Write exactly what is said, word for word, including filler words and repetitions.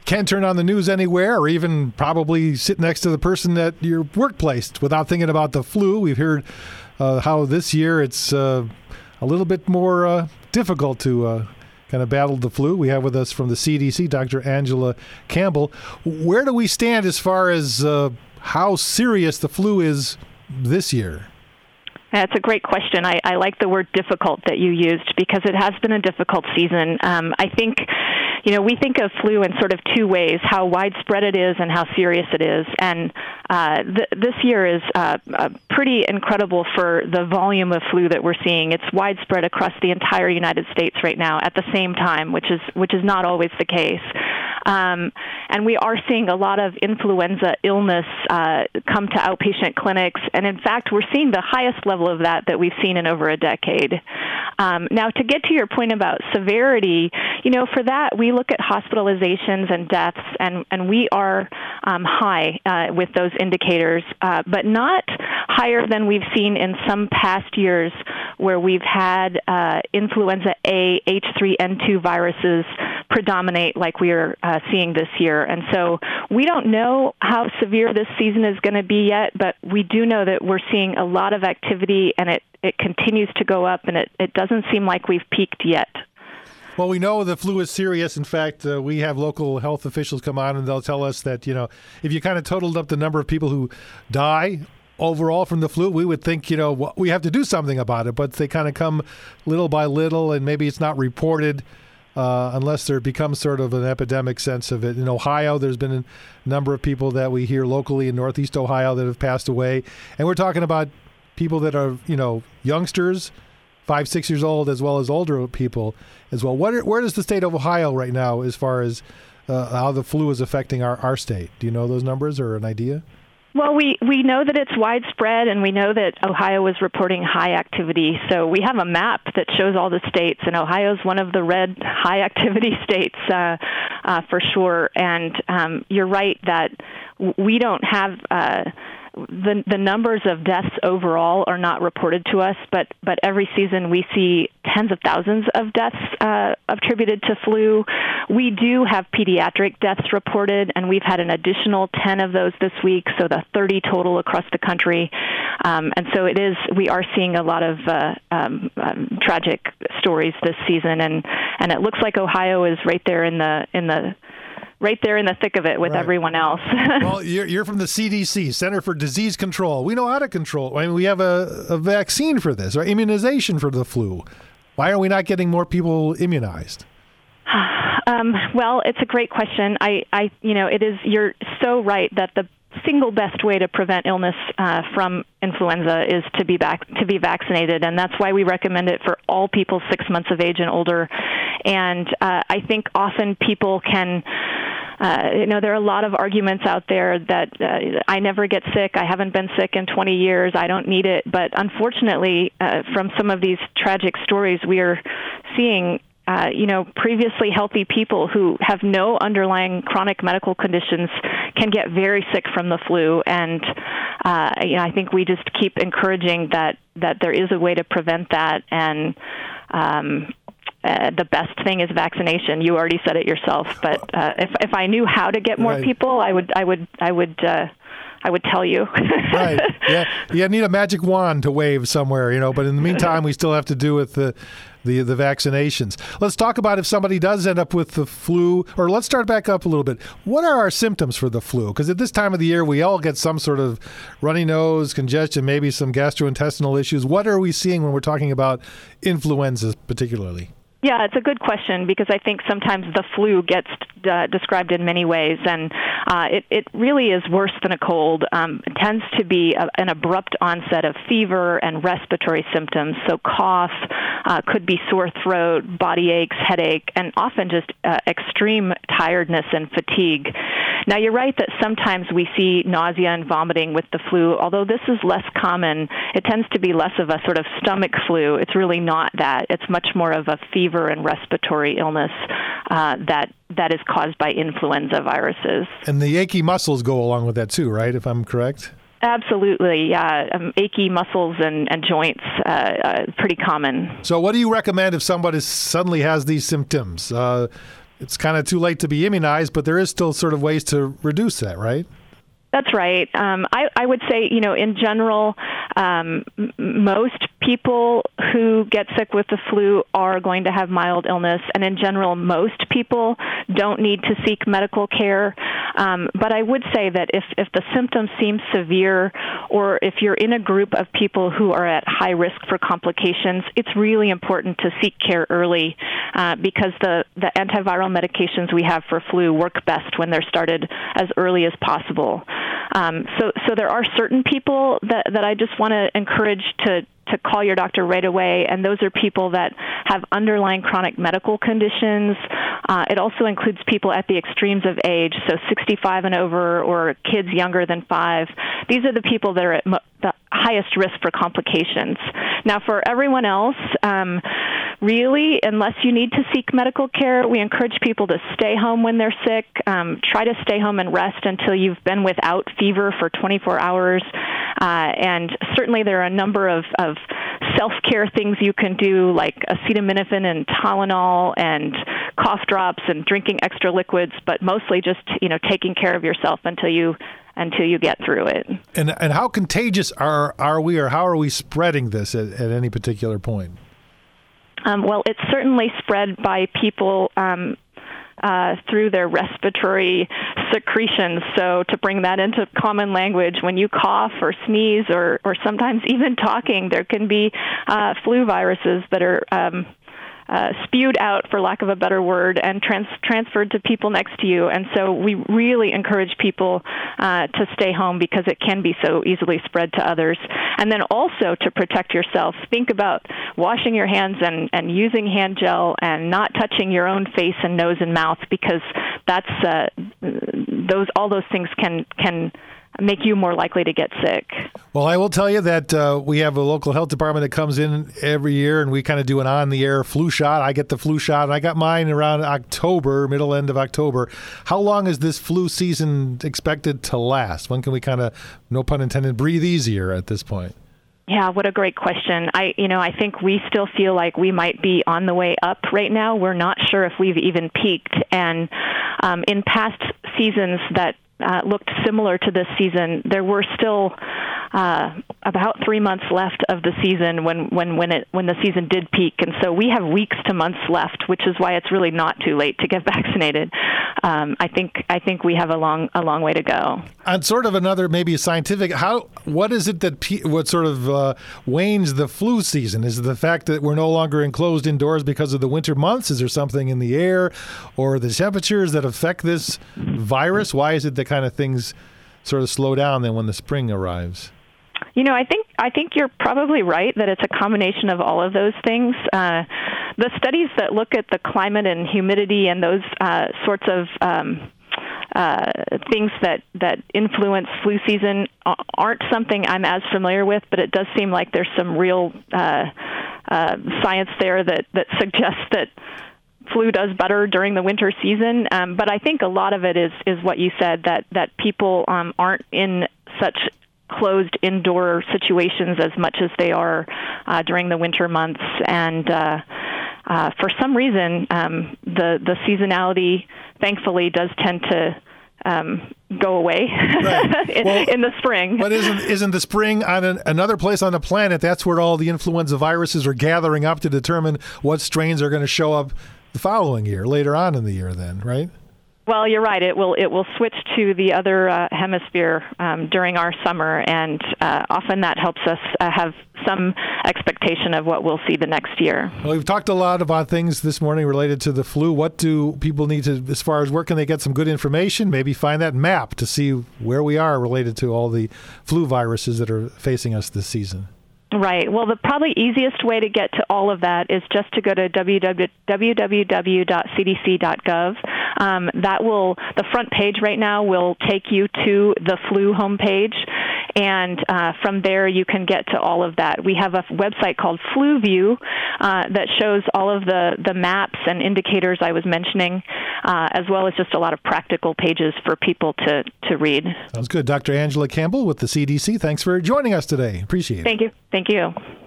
can't turn on the news anywhere or even probably sit next to the person at your workplace without thinking about the flu. We've heard uh, how this year it's uh, a little bit more uh, difficult to uh, kind of battle the flu. We have with us from the C D C, Doctor Angela Campbell. Where do we stand as far as uh, how serious the flu is this year? That's a great question. I, I like the word difficult that you used because it has been a difficult season. Um, I think, you know, we think of flu in sort of two ways, how widespread it is and how serious it is. And uh, th- this year is uh, uh, pretty incredible for the volume of flu that we're seeing. It's widespread across the entire United States right now at the same time, which is which is not always the case. Um, and we are seeing a lot of influenza illness uh, come to outpatient clinics. And in fact, we're seeing the highest level of that that we've seen in over a decade. Um, now, to get to your point about severity, you know, for that, we look at hospitalizations and deaths, and, and we are um, high uh, with those indicators, uh, but not higher than we've seen in some past years where we've had uh, influenza A, H three N two viruses predominate like we are uh, seeing this year. And so we don't know how severe this season is going to be yet, but we do know that we're seeing a lot of activity, and it, it continues to go up, and it, it doesn't seem like we've peaked yet. Well, we know the flu is serious. In fact, uh, we have local health officials come on and they'll tell us that, you know, if you kind of totaled up the number of people who die overall from the flu, we would think, you know, we have to do something about it. But they kind of come little by little, and maybe it's not reported uh, unless there becomes sort of an epidemic sense of it. In Ohio, there's been a number of people that we hear locally in Northeast Ohio that have passed away. And we're talking about people that are, you know, youngsters, five, six years old, as well as older people as well. What, where does the state of Ohio right now as far as uh, how the flu is affecting our, our state? Do you know those numbers or an idea? Well, we, we know that it's widespread, and we know that Ohio is reporting high activity. So we have a map that shows all the states, and Ohio is one of the red high-activity states uh, uh, for sure. And um, you're right that we don't have uh, the the numbers of deaths overall are not reported to us, but but every season we see tens of thousands of deaths uh, attributed to flu. We do have pediatric deaths reported, and we've had an additional ten of those this week, so the thirty total across the country. Um, and so it is, we are seeing a lot of uh, um, um, tragic stories this season, and, and it looks like Ohio is right there in the in the right there in the thick of it with right. everyone else. Well, you're, you're from the C D C, Center for Disease Control. We know how to control. I mean, we have a, a vaccine for this, or immunization for the flu. Why are we not getting more people immunized? Um, well, it's a great question. I, I, you know, it is. You're so right that the single best way to prevent illness uh, from influenza is to be back to be vaccinated, and that's why we recommend it for all people six months of age and older. And uh, I think often people can. Uh, you know, there are a lot of arguments out there that uh, I never get sick, I haven't been sick in twenty years, I don't need it. But unfortunately, uh, from some of these tragic stories, we are seeing Uh, you know, previously healthy people who have no underlying chronic medical conditions can get very sick from the flu. And, uh, you know, I think we just keep encouraging that, that there is a way to prevent that. And um, uh, the best thing is vaccination. You already said it yourself. But uh, if, if I knew how to get more right. people, I would, I would, I would, uh, I would tell you. Right. Yeah. You need a magic wand to wave somewhere, you know, but in the meantime, we still have to do with the, the, the vaccinations. Let's talk about if somebody does end up with the flu, or let's start back up a little bit. What are our symptoms for the flu? Because at this time of the year, we all get some sort of runny nose, congestion, maybe some gastrointestinal issues. What are we seeing when we're talking about influenza particularly? Yeah, it's a good question because I think sometimes the flu gets uh, described in many ways, and uh, it, it really is worse than a cold. Um, it tends to be a, an abrupt onset of fever and respiratory symptoms, so cough, uh, could be sore throat, body aches, headache, and often just uh, extreme tiredness and fatigue. Now, you're right that sometimes we see nausea and vomiting with the flu. Although this is less common, it tends to be less of a sort of stomach flu. It's really not that. It's much more of a fever and respiratory illness uh, that that is caused by influenza viruses. And the achy muscles go along with that too, right, if I'm correct? Absolutely, yeah. Um, achy muscles and, and joints, uh, uh, pretty common. So what do you recommend if somebody suddenly has these symptoms? Uh, it's kind of too late to be immunized, but there is still sort of ways to reduce that, right? That's right. Um, I, I would say, you know, in general, um, m- most people who get sick with the flu are going to have mild illness, and in general, most people don't need to seek medical care. Um, but I would say that if, if the symptoms seem severe, or if you're in a group of people who are at high risk for complications, it's really important to seek care early uh, because the, the antiviral medications we have for flu work best when they're started as early as possible. Um, so, so there are certain people that, that I just want to encourage to, to call your doctor right away, and those are people that have underlying chronic medical conditions. Uh, it also includes people at the extremes of age, so sixty-five and over, or kids younger than five. These are the people that are at mo- the highest risk for complications. Now, for everyone else, um, really, unless you need to seek medical care, we encourage people to stay home when they're sick. Um, try to stay home and rest until you've been without fever for twenty-four hours. Uh, and certainly there are a number of, of self-care things you can do, like acetaminophen and Tylenol and cough drops and drinking extra liquids, but mostly just, you know, taking care of yourself until you until you get through it. And and how contagious are, are we, or how are we spreading this at, at any particular point? Um, well, it's certainly spread by people um, uh, through their respiratory secretions. So to bring that into common language, when you cough or sneeze or, or sometimes even talking, there can be uh, flu viruses that are um, uh, spewed out, for lack of a better word, and trans- transferred to people next to you. And so we really encourage people uh, to stay home because it can be so easily spread to others. And then also to protect yourself, think about washing your hands and, and using hand gel and not touching your own face and nose and mouth, because that's uh, those all those things can can make you more likely to get sick. Well, I will tell you that uh, we have a local health department that comes in every year, and we kind of do an on-the-air flu shot. I get the flu shot, and I got mine around October, middle end of October. How long is this flu season expected to last? When can we kind of, no pun intended, breathe easier at this point? Yeah, what a great question. I, you know, I think we still feel like we might be on the way up right now. We're not sure if we've even peaked. And um, in past seasons that uh, looked similar to this season, there were still uh, about three months left of the season when, when, when it when the season did peak. And so we have weeks to months left, which is why it's really not too late to get vaccinated. Um, I think I think we have a long a long way to go. On sort of another maybe scientific, how what is it that pe- what sort of uh, wanes the flu season? Is it the fact that we're no longer enclosed indoors because of the winter months? Is there something in the air or the temperatures that affect this virus? Why is it that kind of things sort of slow down then when the spring arrives? You know, I think I think you're probably right that it's a combination of all of those things. Uh, the studies that look at the climate and humidity and those uh, sorts of um, uh, things that, that influence flu season aren't something I'm as familiar with, but it does seem like there's some real uh, uh, science there that, that suggests that flu does better during the winter season. Um, but I think a lot of it is, is what you said, that, that people um, aren't in such closed indoor situations as much as they are uh, during the winter months. And uh, uh, for some reason, um, the, the seasonality, thankfully, does tend to um, go away right. in, well, in the spring. But isn't isn't the spring on an, another place on the planet? That's where all the influenza viruses are gathering up to determine what strains are going to show up the following year, later on in the year then, right? Well, you're right. It will it will switch to the other uh, hemisphere um, during our summer, and uh, often that helps us uh, have some expectation of what we'll see the next year. Well, we've talked a lot about things this morning related to the flu. What do people need to, as far as where can they get some good information, maybe find that map to see where we are related to all the flu viruses that are facing us this season? Right. Well, the probably easiest way to get to all of that is just to go to w w w dot c d c dot gov. Um, that will, the front page right now will take you to the flu homepage, and uh, from there you can get to all of that. We have a website called FluView uh, that shows all of the, the maps and indicators I was mentioning, uh, as well as just a lot of practical pages for people to, to read. Sounds good. Doctor Angela Campbell with the C D C, thanks for joining us today. Appreciate it. Thank you. Thank you.